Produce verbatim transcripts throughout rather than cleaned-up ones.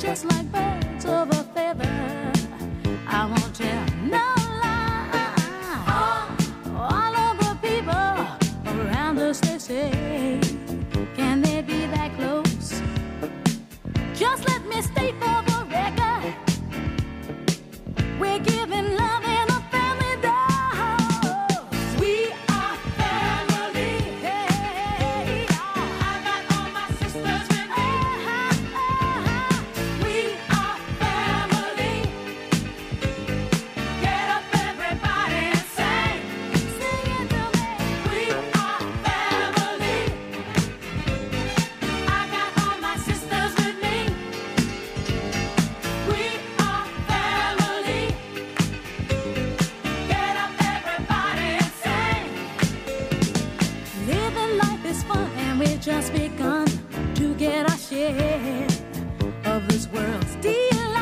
just like birds of a feather. I won't tell no lie. All of the people around us, they say, can they be that close? Just let me state for the record, we're giving love in a family dose. We are family. Hey, I got all my sisters with me. Uh-huh, uh-huh. We are family. Get up, everybody, and sing. Sing it to me. We are family. I got all my sisters with me. We are family. Get up, everybody, and sing. Living life is fun, and we've just begun to get our share of this world's delight.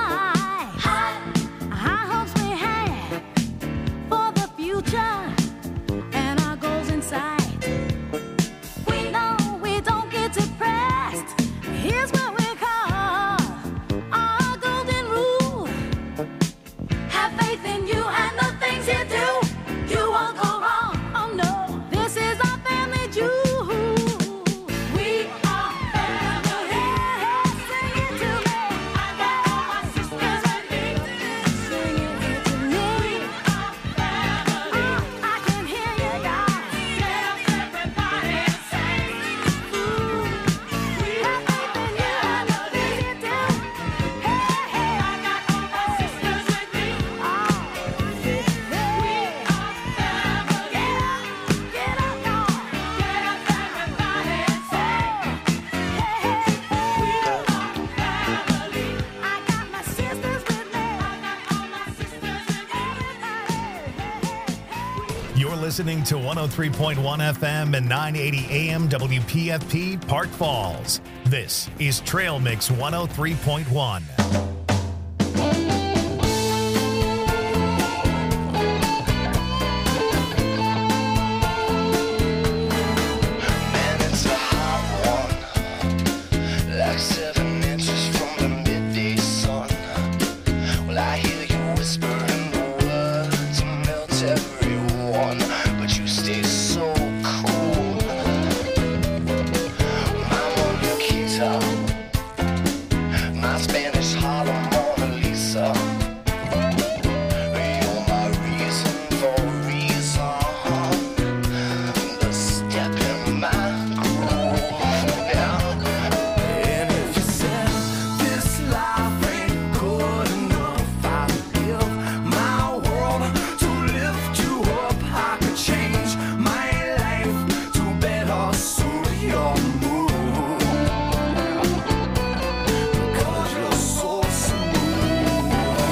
High hopes we have for the future, and our goals in sight. We know we don't get depressed. Here's what we call our golden rule. Have faith in you and the things you do. You won't go wrong. Oh no, this is our family jewel. We are family. Sing it to me. I got all my sisters with me. Sing it to me. We are family. Oh, I can hear you guys. Get up, everybody, and sing. Ooh, we have faith in you and the things you do. Hey, hey, I got all my sisters with me. Oh, we are family. Get up, get up, y'all. Get up, everybody, and sing. Hey, hey, we are family. I got my sisters with me. I got all my sisters with me. Everybody. You're listening to one oh three point one F M and nine eighty A M W P F P Park Falls. This is Trail Mix one oh three point one. Man, it's a hot one, like seven inches from the midday sun. Well, I hear you whispering the words to melt everyone, but you stay so cool. I'm on your guitar, my Spanish Harlem Mona Lisa. You're my reason for reason. The step in my groove, yeah. And if you said this life ain't good enough, I'd give my world to lift you up. I could change my life to better suit your mood. Because you're so smooth.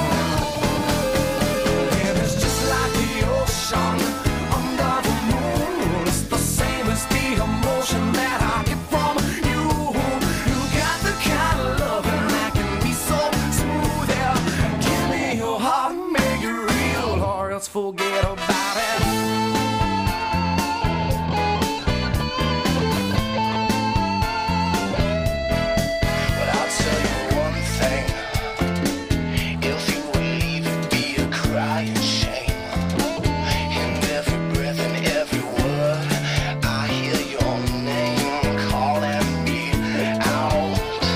And it's just like the ocean under the moon. It's the same as the emotion that I get from you. You got the kind of loving that can be so smooth. Yeah. Give me your heart, make it real, or else forget about it. But I'll tell you one thing. If you would leave, it'd be a crying shame. In every breath and every word, I hear your name calling me out.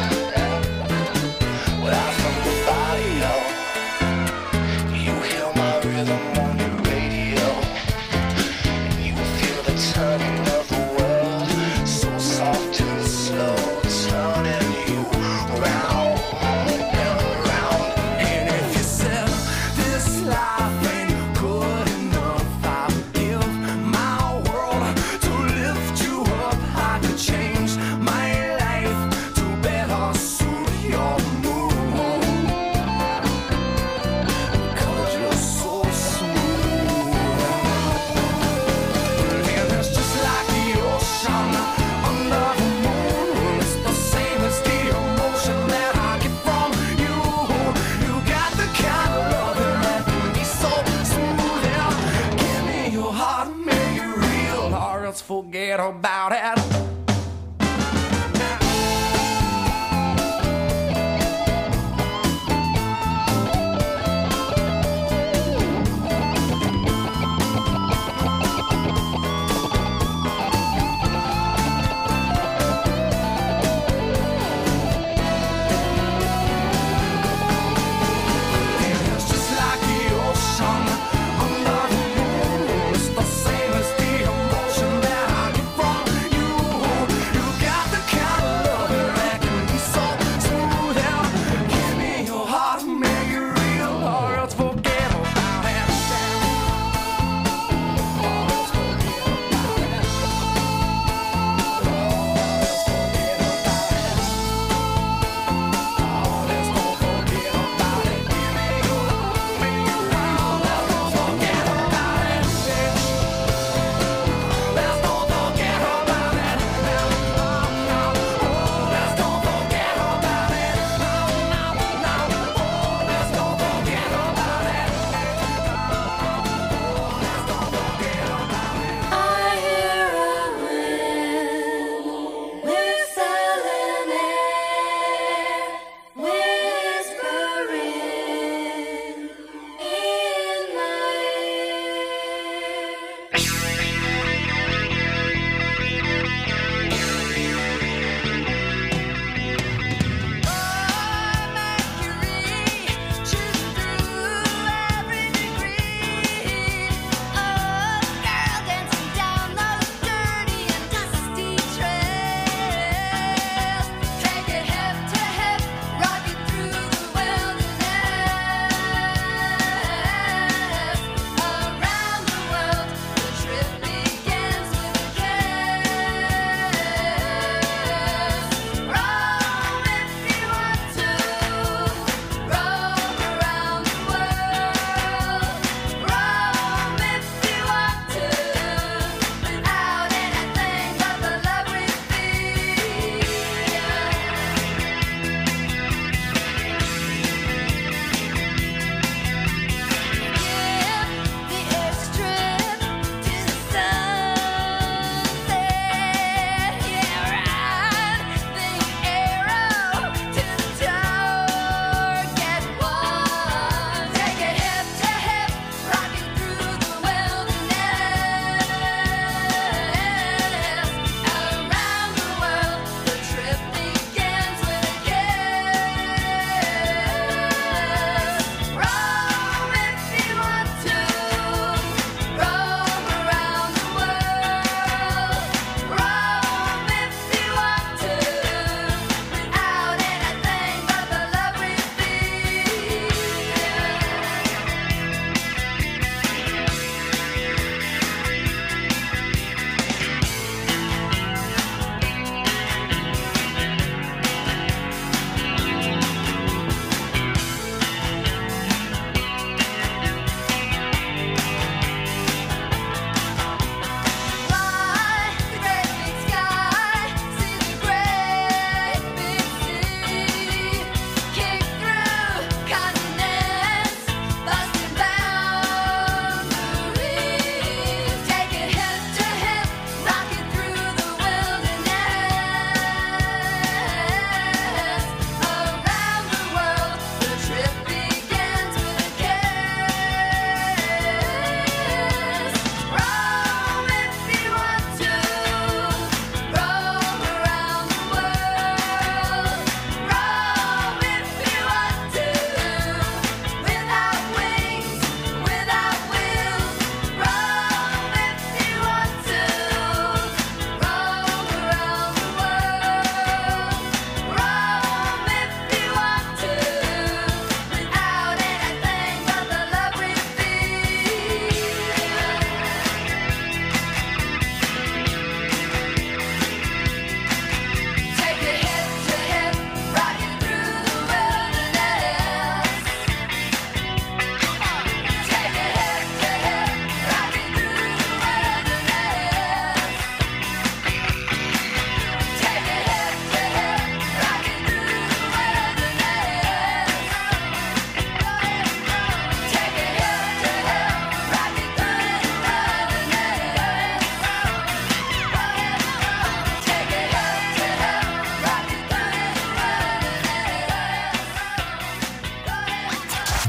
Well, I'm from the barrio. You hear my rhythm on your radio, and you feel the turning of the world, so soft and slow, turning you round and around. And if you said this life ain't good enough, I'll give my world to lift you up. I could change my life to better suit your mood. Because you're so smooth. And it's just like the ocean under the moon. It's the same as the emotion that I get from you. You got the kind of loving that can be so smooth. Yeah. Give me your heart, make it real, or else forget about it.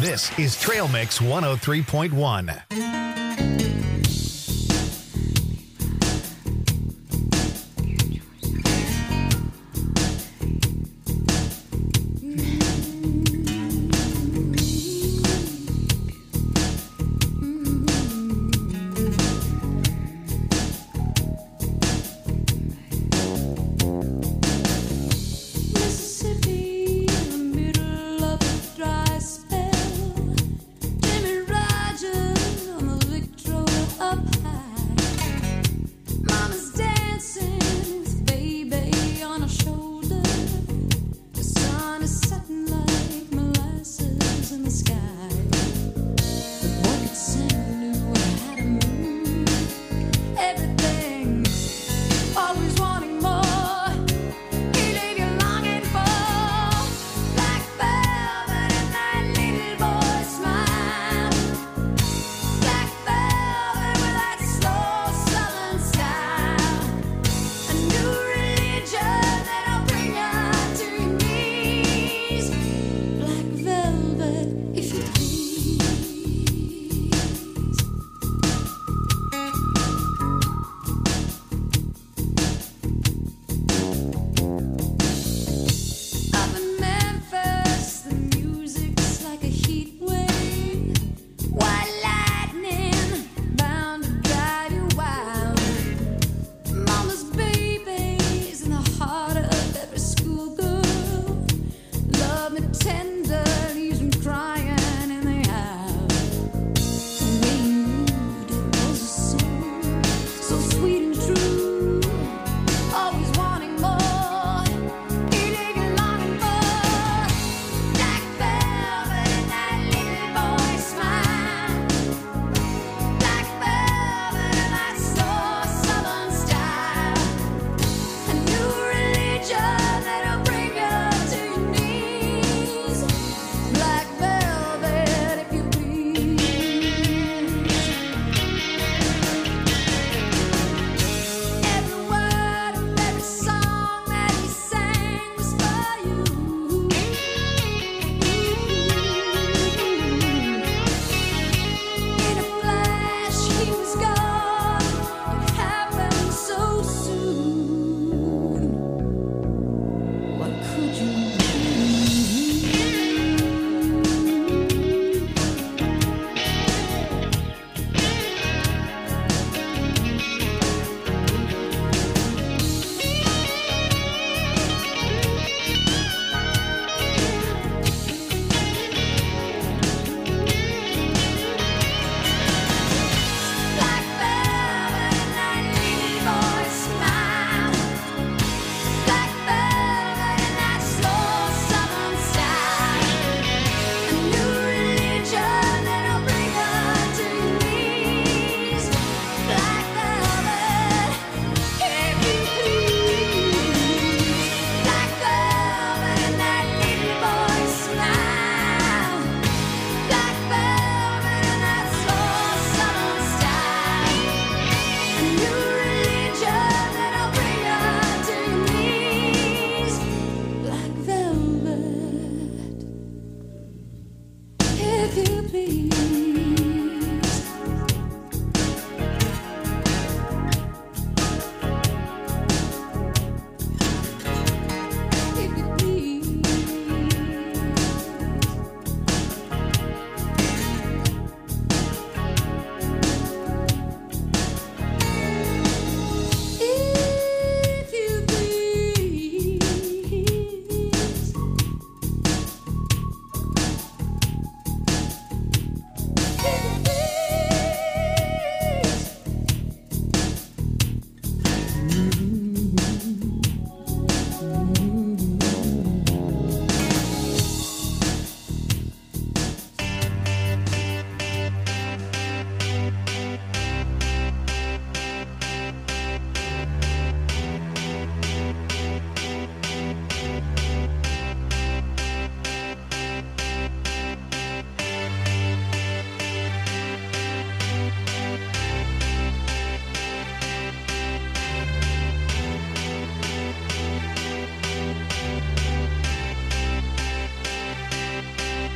This is Trail Mix one oh three point one. Mississippi, in the middle of a dry spell. Jimmy Rogers on the Victrola up high. Mama's dancing with baby on her shoulder. The sun is setting like molasses in the sky. The boy could sing knew how to move. Everything, always wanting more. He leave you longing for black velvet and that little boy's smile. Black velvet with that slow southern style. A new religion that'll bring you to your knees. Black velvet, if you please. Up in Memphis, the music's like a heat wave. White lightning bound to drive you wild. Mama's baby's in the heart of every schoolgirl. Love me tender, leaves me crying in the aisle. The way you moved, it was a song, so sweet and true. Always wanting more. He leave you longing for black velvet and that little boy's smile. Black velvet and that slow southern style. A new religion that'll bring you to your knees.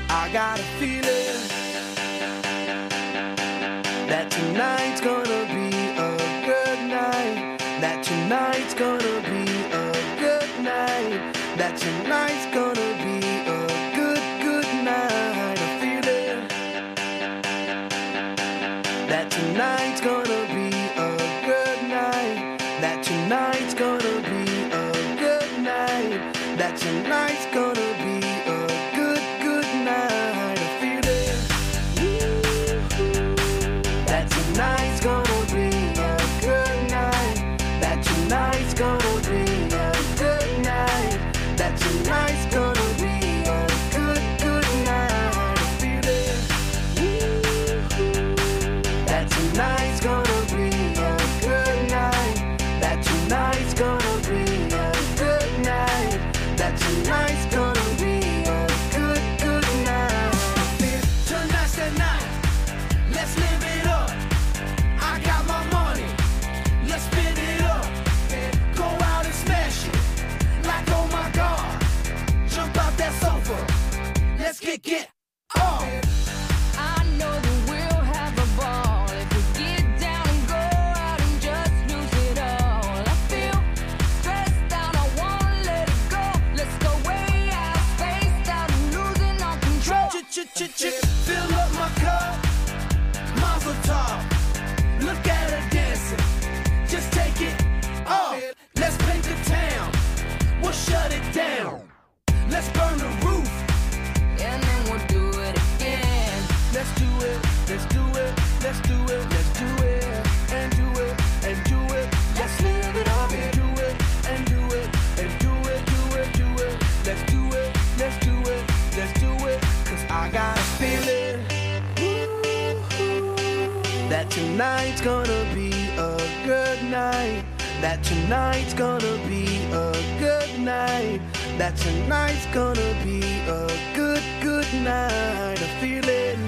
I got a feeling that tonight's gonna be a good night. That tonight's gonna be a good night. That tonight's gonna be a good, good night. A feeling that tonight's gonna be a good night. That tonight's gonna be a good night. That tonight's gonna be a good, good night. A feeling that tonight's gonna be a good night. That tonight's gonna be a good night. That tonight's gonna be a good, good night. A feeling that tonight's gonna be a good night. That tonight's gonna be a good night. That tonight's gonna be a good, good night. Tonight's the night. Let's live it up. I got my money. Let's spin it up. Go out and smash it. Like, oh my God. Jump out that sofa. Let's get, get off. I know that we'll have a ball if we get down and go out and just lose it all. I feel stressed out, I wanna let it go. Let's go way out, spaced out and losing all control. Ch-ch-ch-ch, fill up my cup. Mazel tov. Look at her dancing. Just take it off. Let's paint the town. We'll shut it down. Let's burn the roof. And then we'll do it again. Let's do it. Let's do it. Let's do it. Let's do it. And do it. And do it. Let's live it up. And do it. And do it. And do it. Do it. Do it. Let's do it. Let's do it. Let's do it. Cause I got a feeling that tonight's gonna be a good night. That tonight's gonna be a good night. That tonight's gonna be a good, good night. A feeling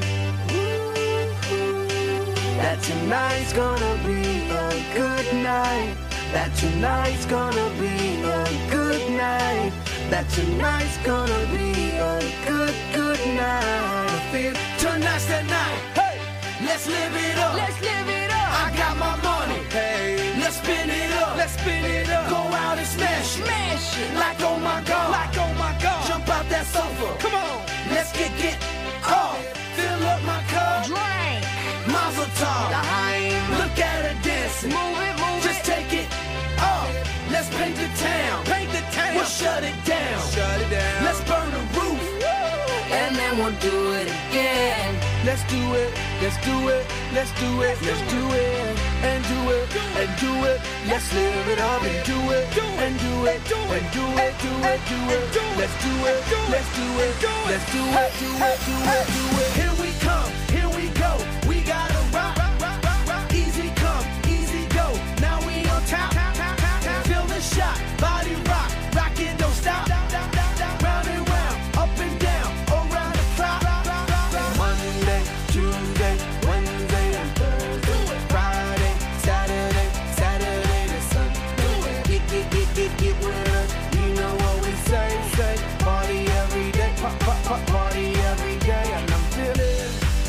that tonight's gonna be a good night. That tonight's gonna be a good night. That tonight's gonna be a good, good night. I feel tonight's the night. Hey, let's live it up. Let's live it up. I got my money. Hey, let's spin it up. Let's spin it up. Go out and smash it. Smash it. Like oh my God. Like oh my God. Jump out that sofa. Come on. Let's get get off. Fill up my cup. Drink. Mazel tov. L'chaim. Look at her dancing. Move it, move Just it. take it off. Let's paint the town. Paint the town. We'll shut it down. Shut it down. Let's burn the roof. And then we'll do it again. Let's do it. Let's do it. Let's do it. Let's do it. And do it. And do it. Let's live it up and do it. And do it. And do it. Do it. Do it. Let's do it. Let's do it. Let's do it. Do it. Do it. Do it. Here we come. Here we go. We gotta rock. Easy come. Easy go. Now we on top. Feel the shot. Body rock. Rock it. Don't stop. Round and round. Up and down. Around the clock. Monday, Tuesday, Wednesday, and Thursday. Friday, Saturday, Saturday to Sunday. Get, get, get, get, get with us. You know what we say, say. Party every day. Pop, pop, pop, party every day. And I'm feeling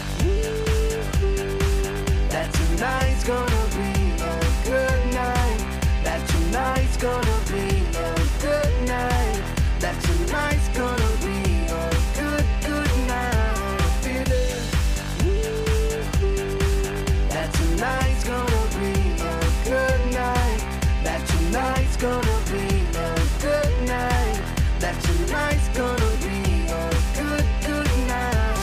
that tonight's gonna be a good night. That tonight's gonna be a good night. That tonight's gonna be a good, good night. Feeling that tonight's gonna be a good night. That tonight's gonna be a good night. That tonight's gonna be a good, good night.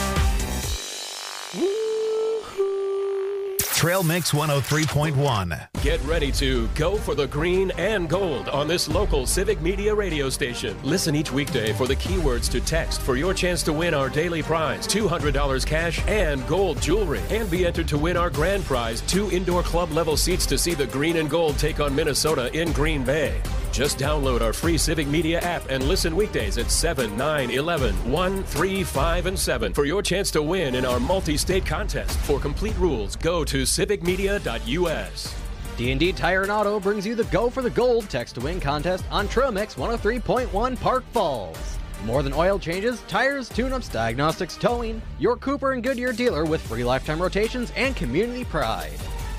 Trail Mix one oh three point one. Get ready to go for the green and gold on this local Civic Media radio station. Listen each weekday for the keywords to text for your chance to win our daily prize, two hundred dollars cash and gold jewelry. And be entered to win our grand prize, two indoor club level seats to see the green and gold take on Minnesota in Green Bay. Just download our free Civic Media app and listen weekdays at seven, nine, eleven, one, three, five, and seven for your chance to win in our multi-state contest. For complete rules, go to civic media dot u s. D and D Tire and Auto brings you the Go for the Gold Text to Win contest on Trail Mix one oh three point one Park Falls. More than oil changes, tires, tune-ups, diagnostics, towing. Your Cooper and Goodyear dealer with free lifetime rotations and community pride.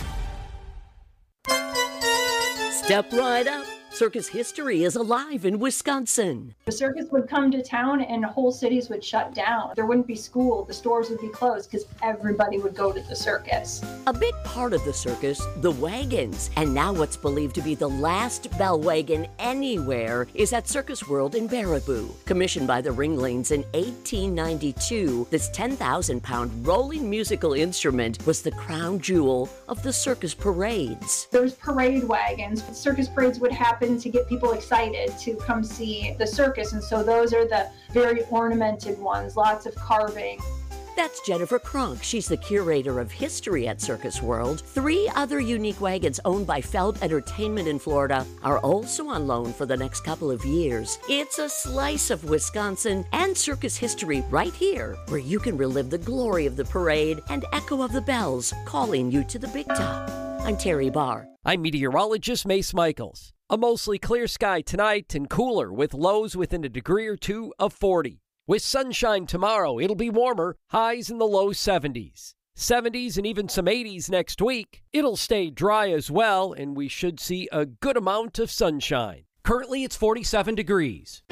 Step right up. Circus history is alive in Wisconsin. The circus would come to town and whole cities would shut down. There wouldn't be school, the stores would be closed because everybody would go to the circus. A big part of the circus, the wagons. And now what's believed to be the last bell wagon anywhere is at Circus World in Baraboo. Commissioned by the Ringlings in eighteen ninety-two, this ten thousand pound rolling musical instrument was the crown jewel of the circus parades. There's parade wagons. Circus parades would happen to get people excited to come see the circus, and so those are the very ornamented ones, lots of carving. That's Jennifer Kronk. She's the curator of history at Circus World. Three other unique wagons owned by Feld Entertainment in Florida are also on loan for the next couple of years. It's a slice of Wisconsin and circus history right here, where you can relive the glory of the parade and echo of the bells calling you to the big top. I'm Terry Barr. I'm meteorologist Mace Michaels. A mostly clear sky tonight and cooler with lows within a degree or two of forty. With sunshine tomorrow, it'll be warmer, highs in the low seventies. seventies and even some eighties next week. It'll stay dry as well, and we should see a good amount of sunshine. Currently, it's forty-seven degrees.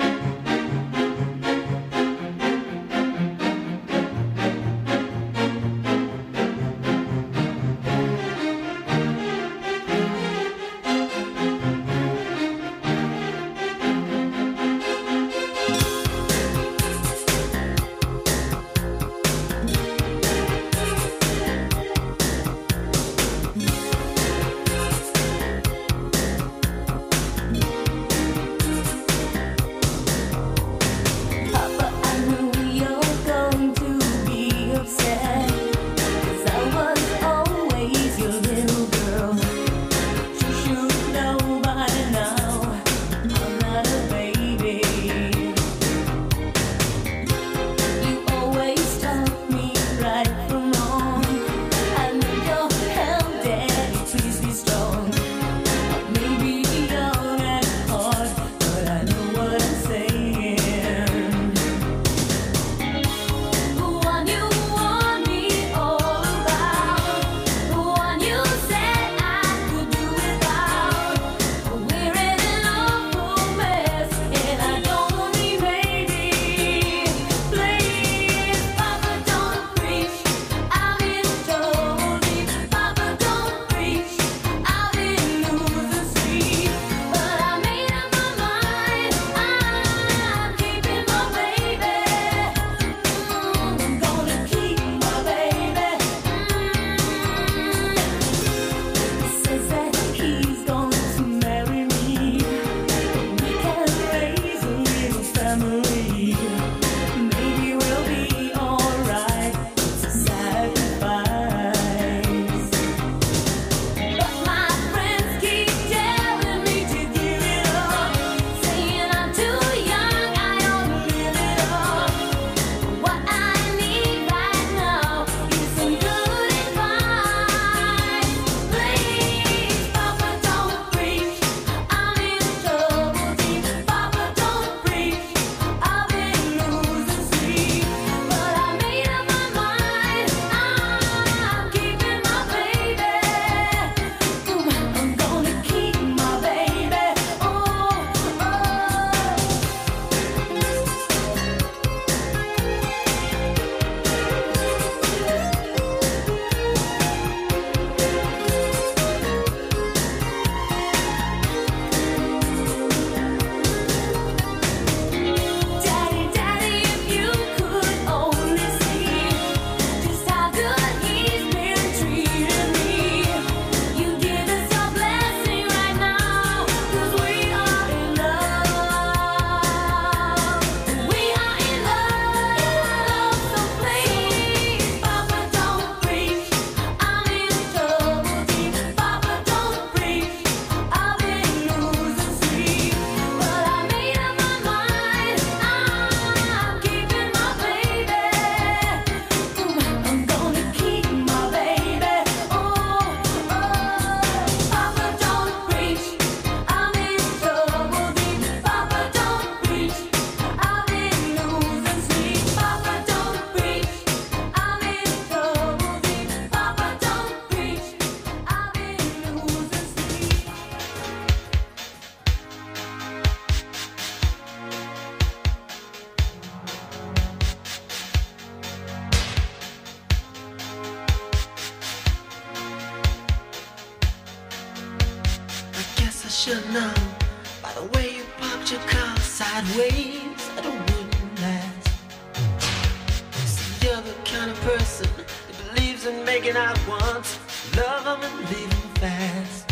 should know by the way you parked your car sideways that it wouldn't last. See, you're the kind of person that believes in making out once, love them and leave them fast.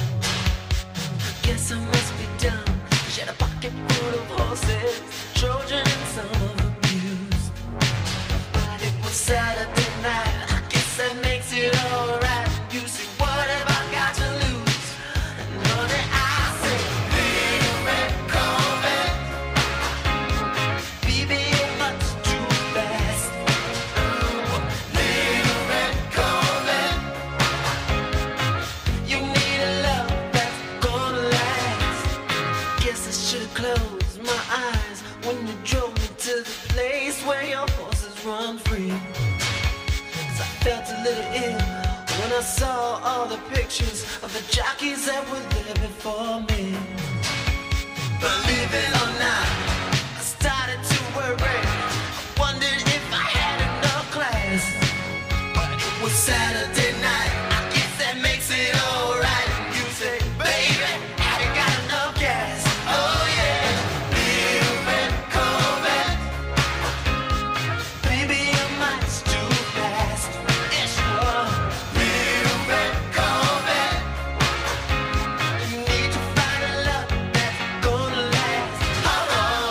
I guess I must be dumb. She had a pocket full of horses, Trojan and some of them used. But it was Saturday night, I guess that makes it alright. You see, what have I got to lose? And honey, I say, little red Corvette, baby, you're much too fast. Little red Corvette, you need a love that's gonna last. Guess I should've closed my eyes when you drove me to the place where your horses run free. 'Cause I felt a little ill when I saw all the pictures of the jockeys that were there before me. Believe it or not, I started to worry. I wondered if I had enough class. But it was Saturday night, I guess that makes it alright. You say, baby, have you got enough gas? Oh yeah, little red Corvette, baby, you're much too fast. Yes, you are. Little red Corvette, you need to find a love that's gonna last. Oh, oh.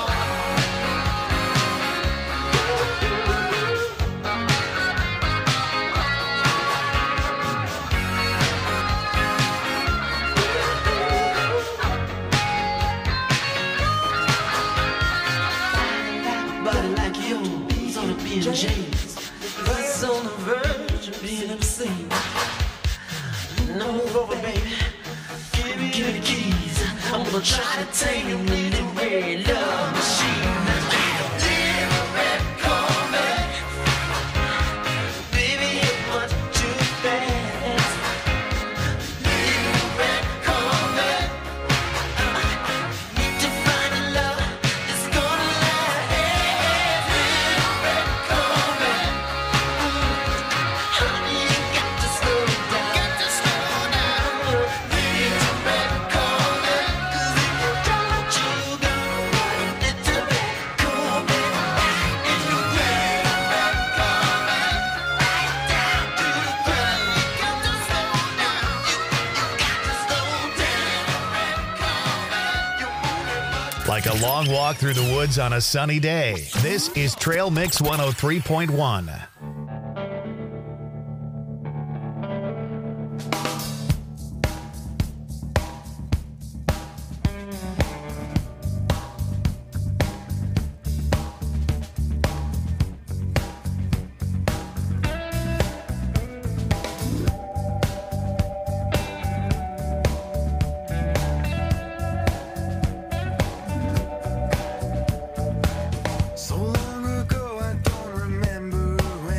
Body like yours on a B and J's, buzz on the verge of being obscene. Now move over, baby. Give me, give me the keys. I'm gonna try to tame your little red love machine. Little red Corvette, baby, you're much too fast. Little red Corvette, need to find a love that's gonna last. Little red Corvette, honey, you got to slow down. Got to slow down. Little red Corvette, 'cause if you don't let you go, little red Corvette, little red Corvette, right down to the ground. You got to slow down. You, you got to slow down. Red Corvette, you want it much. Like a long walk through the woods on a sunny day. This is Trail Mix one oh three point one. So long ago, I don't remember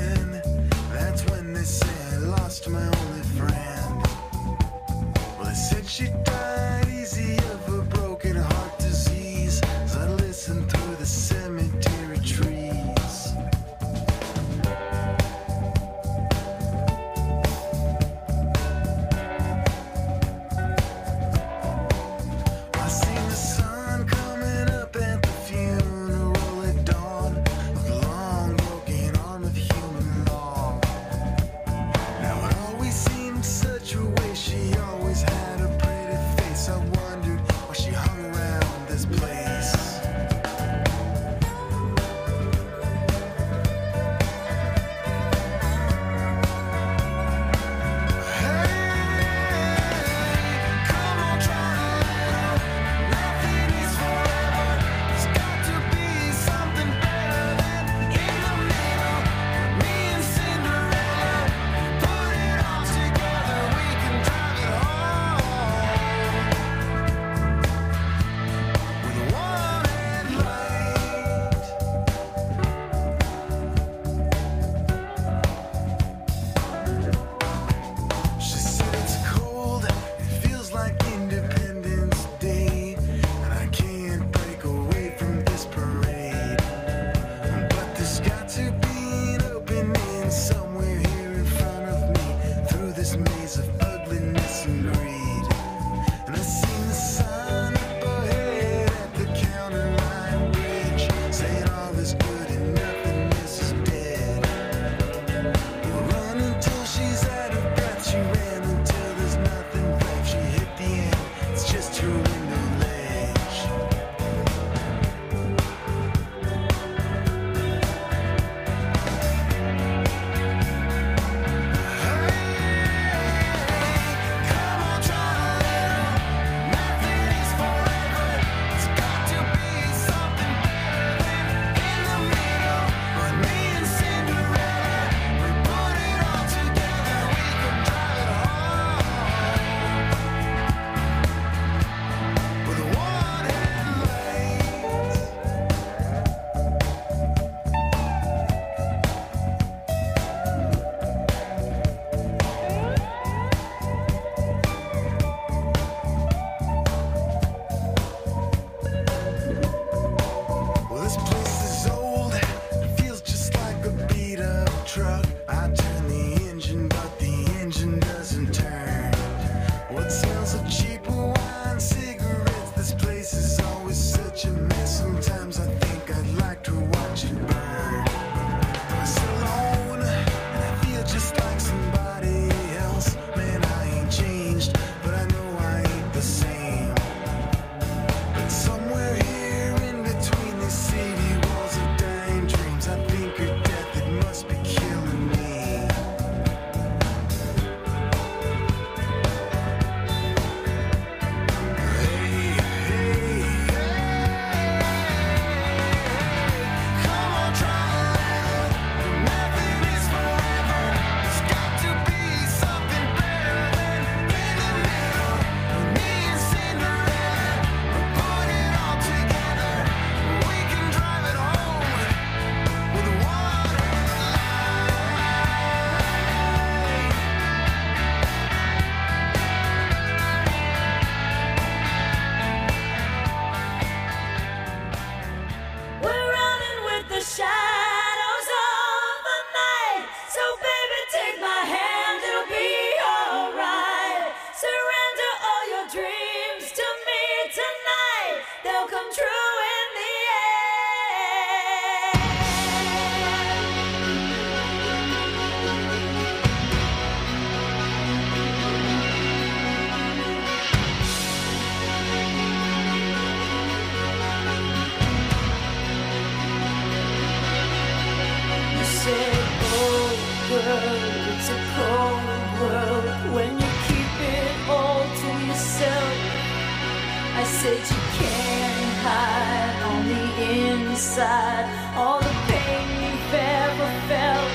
world when you keep it all to yourself. I said you can't hide on the inside all the pain you've ever felt.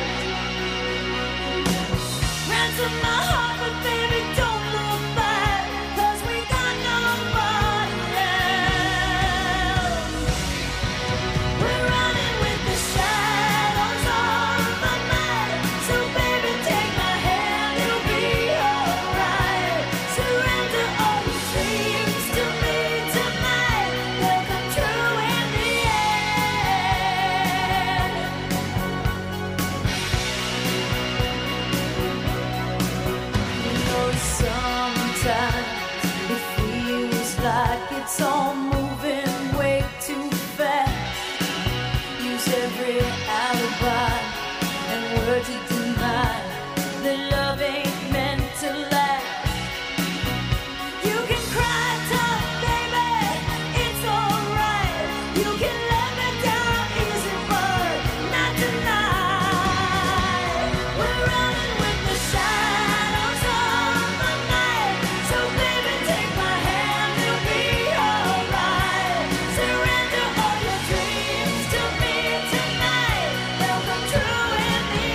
Ransom my heart, but baby, don't look back, 'cause we got nobody else. We're running with the shadows of the night, so baby, take my hand, it'll be alright. Surrender all your dreams to me tonight, they'll come true in the end. You know, sometimes it feels like it's all moving way too fast. Use every alibi and word to deny that love ain't meant to last. You can cry tough, baby, it's alright. You can let me down easy, but not tonight. We're running with the shadows of the night, so baby, take my hand, it'll be alright. Surrender all your dreams to me tonight, they'll come true in the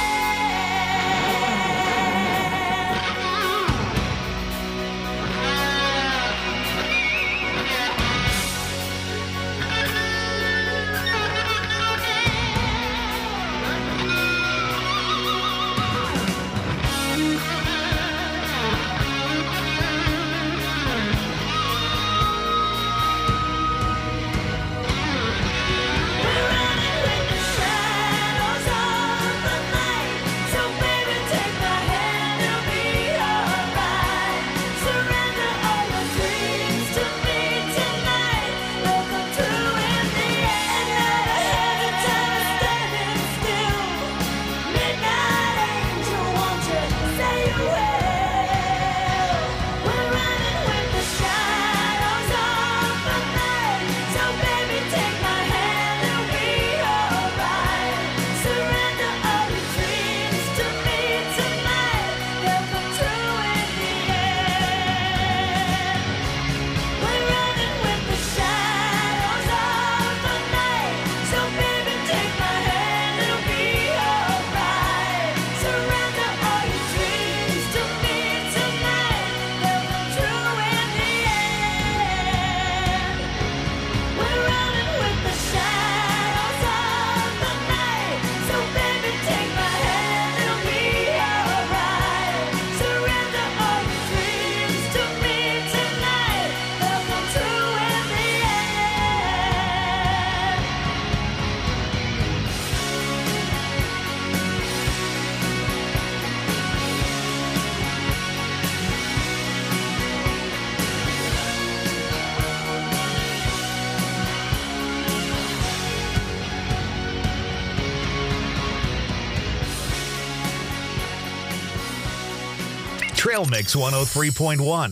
Trail Mix one oh three point one.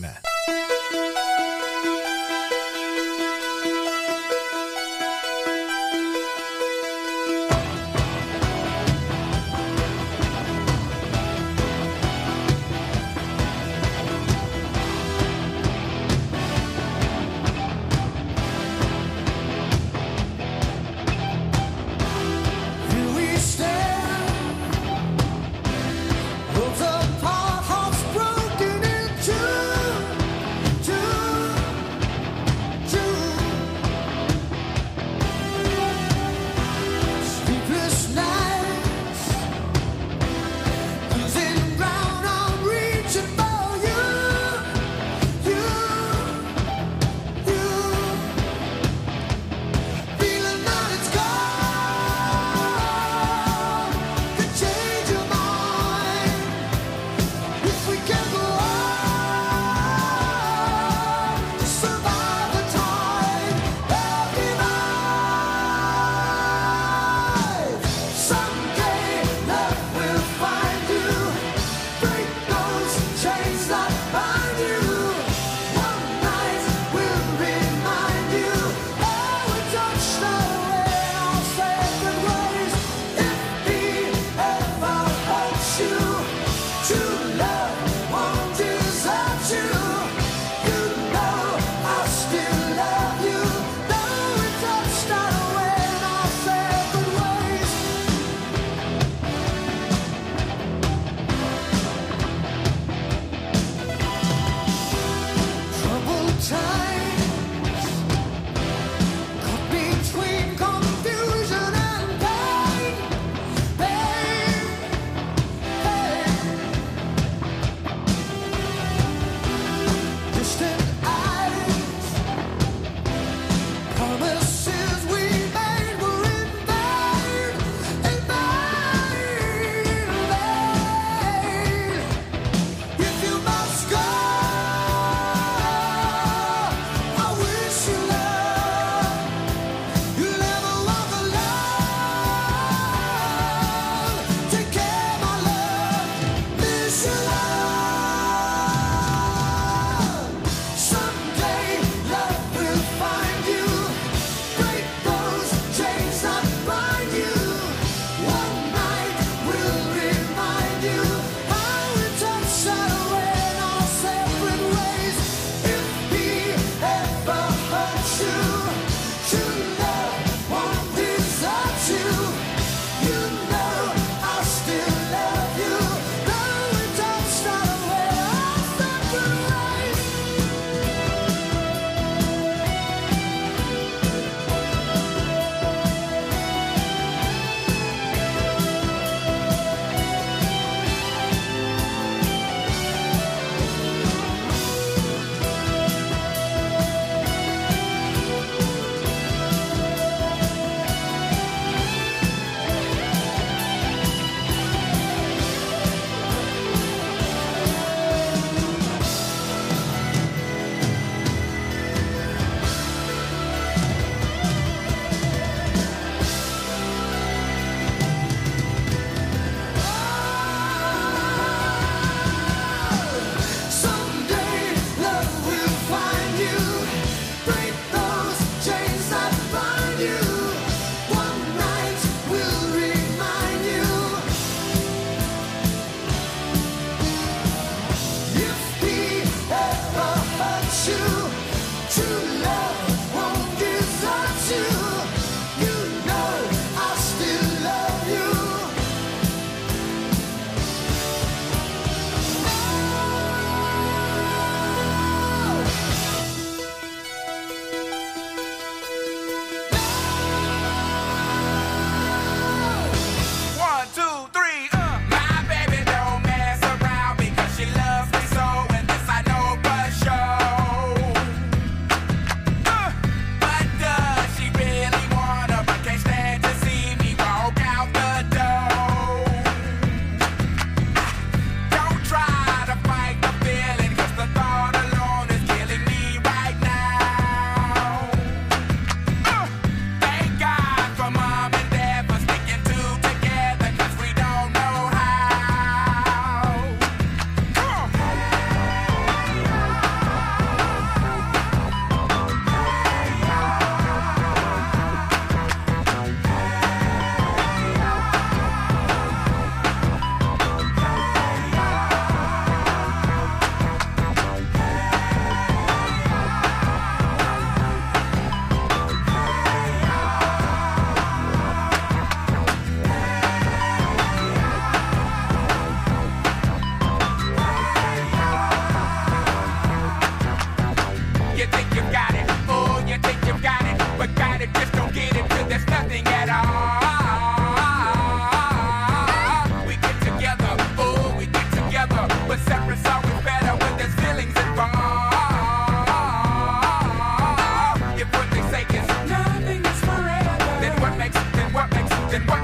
Here we stand, worlds apart, hearts broken in two.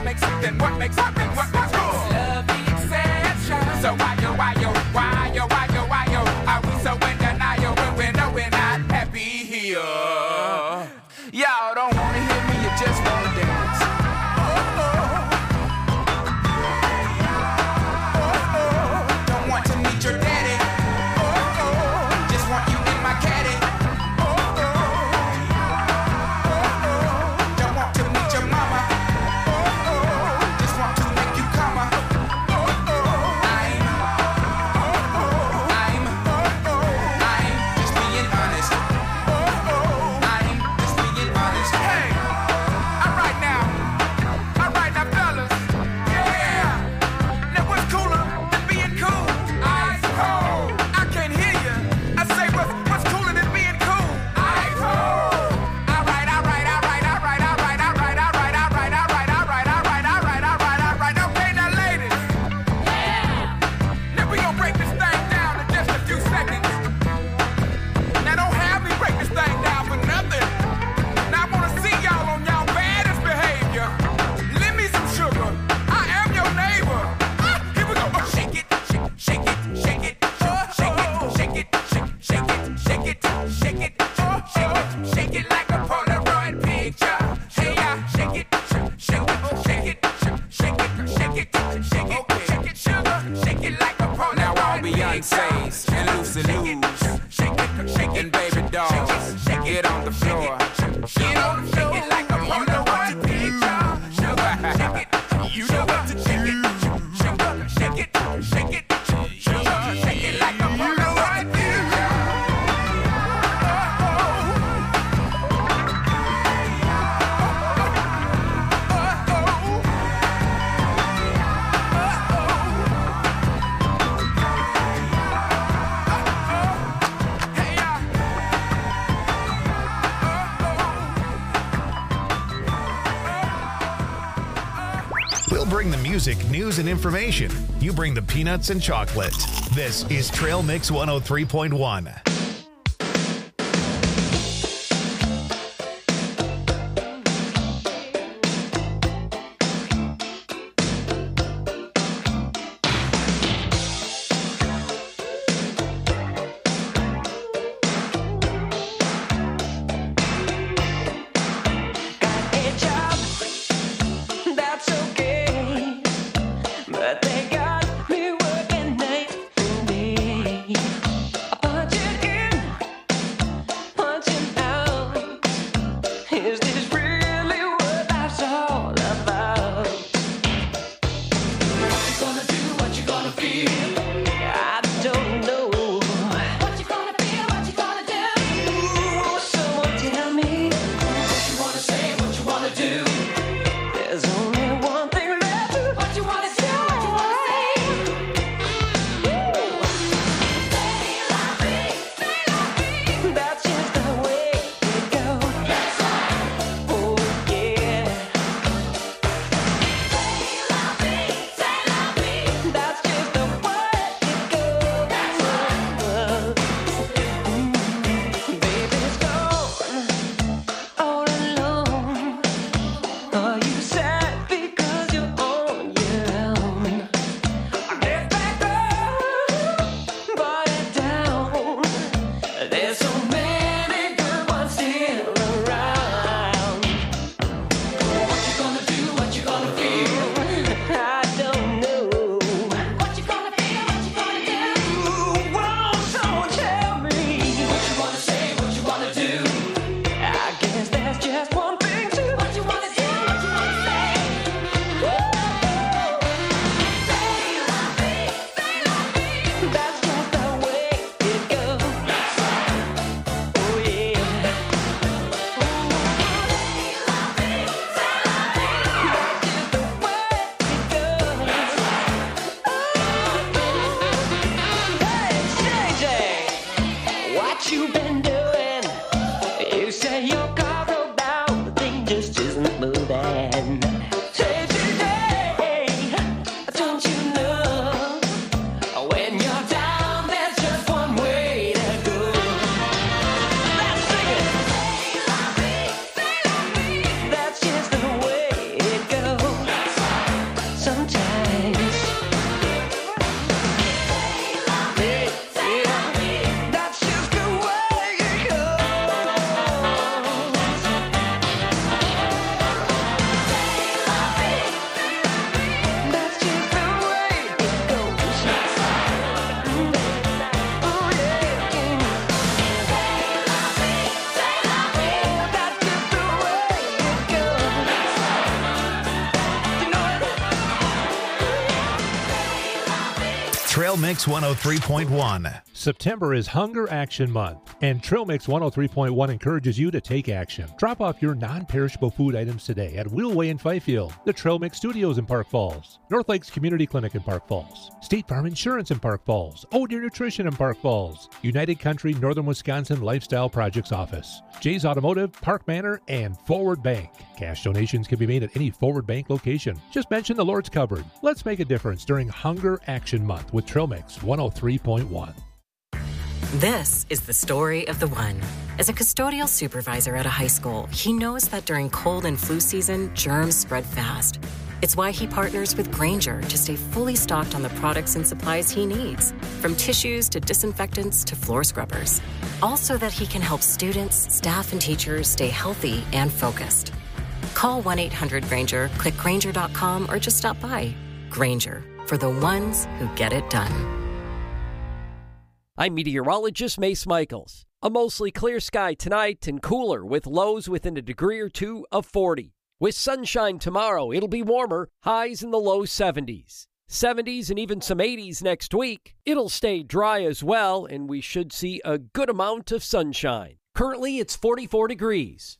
what makes something, what makes something, what makes cool? Love the exception. So why yo, why yo, why yo, why yo, why yo? Are we so in denial when we know we're not happy here? Y'all don't wanna hear me, you just wanna dance. Oh, oh. Oh, oh. Don't want to meet your daddy. Oh, oh. Just want you in my caddy. Oh, oh. Oh, oh. Don't want to meet your mama. Oh, oh. Just want to make you come. Oh, oh. I'm, oh, oh. I'm, oh, oh. I'm just being honest. Oh, oh. I'm just being honest. Hey, all right now, all right now, fellas. Yeah. Now what's cooler than being cool? Ice cold. I can't hear you. I say what's what's cooler than being cool? Ice cold. All right, all right, all right, all right, all right, all right, all right, all right, all right, all right, all right, all right, all right, all right. Okay, now ladies. Yeah. Now we gonna break this thing down in just a few seconds. Now don't have me break this thing down for nothing. Now I wanna see y'all on y'all baddest behavior. Lend me some sugar. I am your neighbor. Ah, here we go. Oh, shake it, shake, shake it, shake it, oh, shake it, shake it, shake, shake it, shake it, shake it, oh, shake it, shake it like a Polaroid picture. Hey, yeah, shake it, shake, shake it, shake it, shake it, shake it, shake it, shake it, sugar, shake it like a Polaroid. Now all Beyonce's and Lucy Lou's, shake it, shake it, baby dolls, get on the floor, get on the floor, shake it like a Polaroid picture. Sugar, shake it, you know what to do. Sugar, shake it, shake it, sugar, shake it like a Polaroid picture. We'll bring the music, news, and information. You bring the peanuts and chocolate. This is Trail Mix one oh three point one. A job, that's okay, but they got me working night and day. A budget Trail Mix one oh three point one. September is Hunger Action Month, and Trail Mix one oh three point one encourages you to take action. Drop off your non-perishable food items today at Wheelway in Fifield, the Trail Mix Studios in Park Falls, North Lakes Community Clinic in Park Falls, State Farm Insurance in Park Falls, Oh Deer Nutrition in Park Falls, United Country Northern Wisconsin Lifestyle Projects Office, Jay's Automotive, Park Manor, and Forward Bank. Cash donations can be made at any Forward Bank location. Just mention the Lord's Cupboard. Let's make a difference during Hunger Action Month with Trail Mix one oh three point one. This is the story of the one. As a custodial supervisor at a high school, he knows that during cold and flu season, germs spread fast. It's why he partners with Grainger to stay fully stocked on the products and supplies he needs, from tissues to disinfectants to floor scrubbers. All so that he can help students, staff, and teachers stay healthy and focused. Call one eight hundred Grainger, click Grainger dot com, or just stop by. Grainger, for the ones who get it done. I'm meteorologist Mace Michaels. A mostly clear sky tonight and cooler with lows within a degree or two of forty. With sunshine tomorrow, it'll be warmer, highs in the low seventies. seventies and even some eighties next week. It'll stay dry as well, and we should see a good amount of sunshine. Currently, it's forty-four degrees.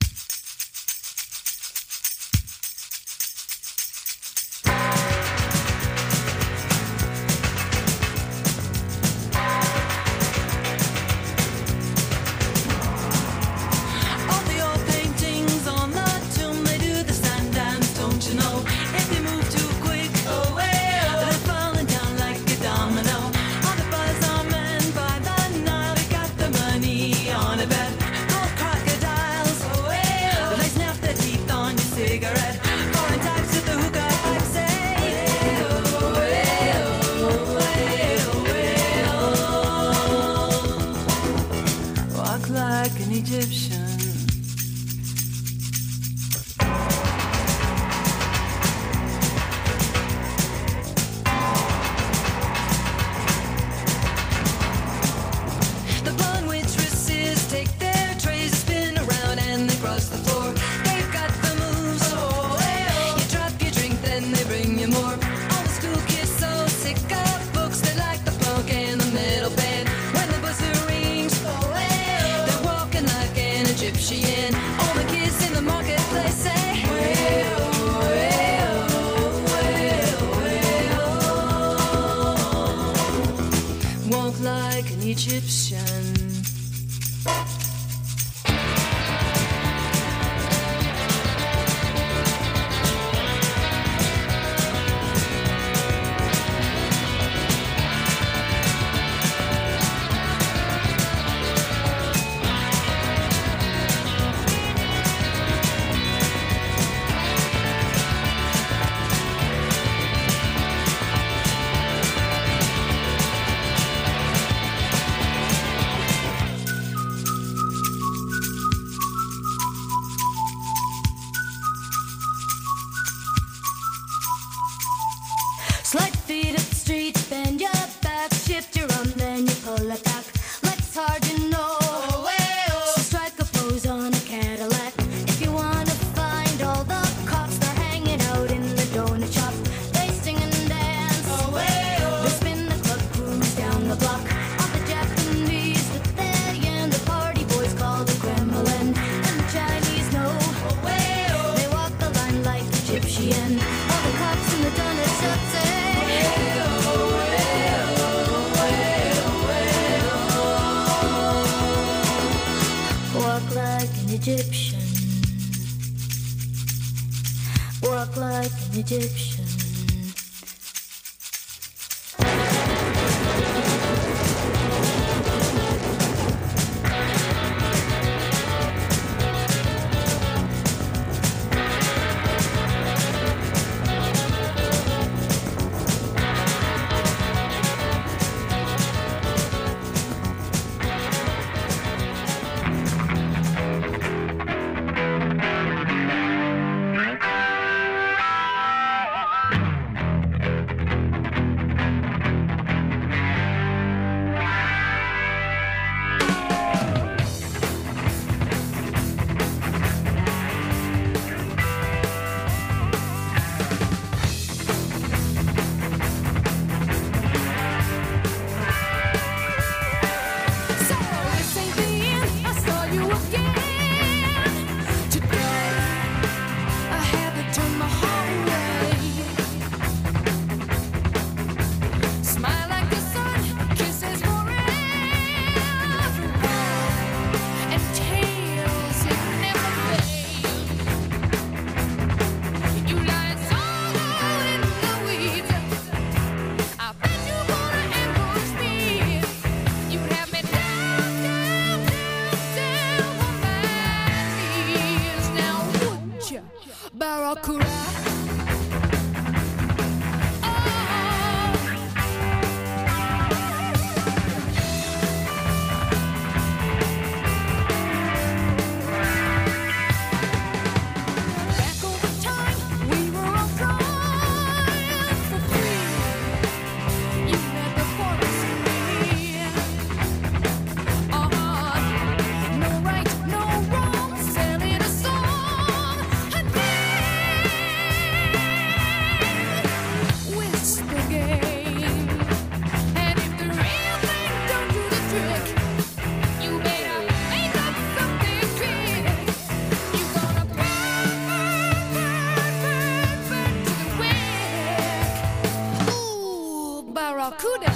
Barracuda.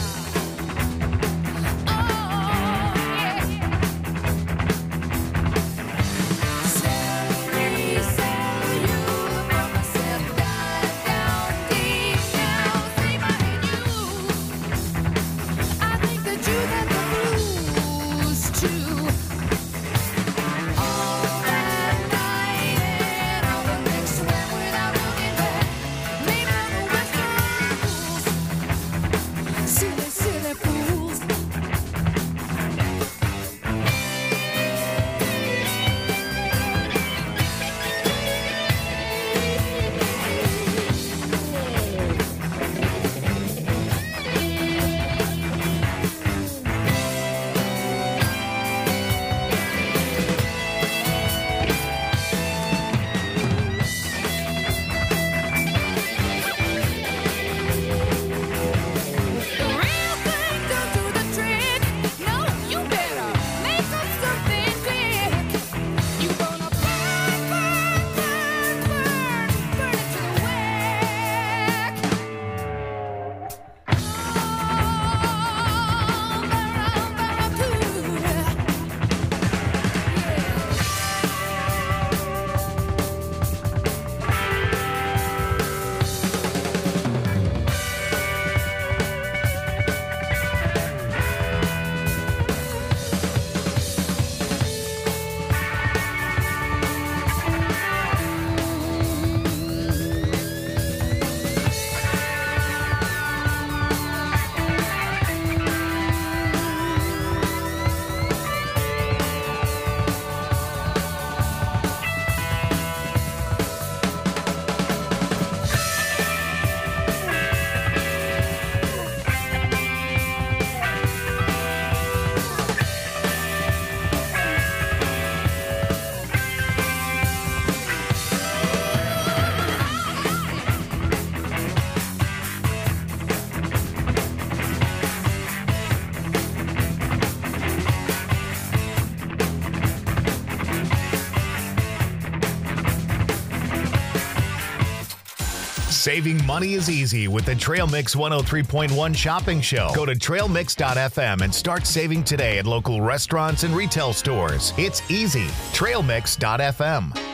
Saving money is easy with the Trail Mix one oh three point one shopping show. Go to trail mix dot f m and start saving today at local restaurants and retail stores. It's easy. trail mix dot f m.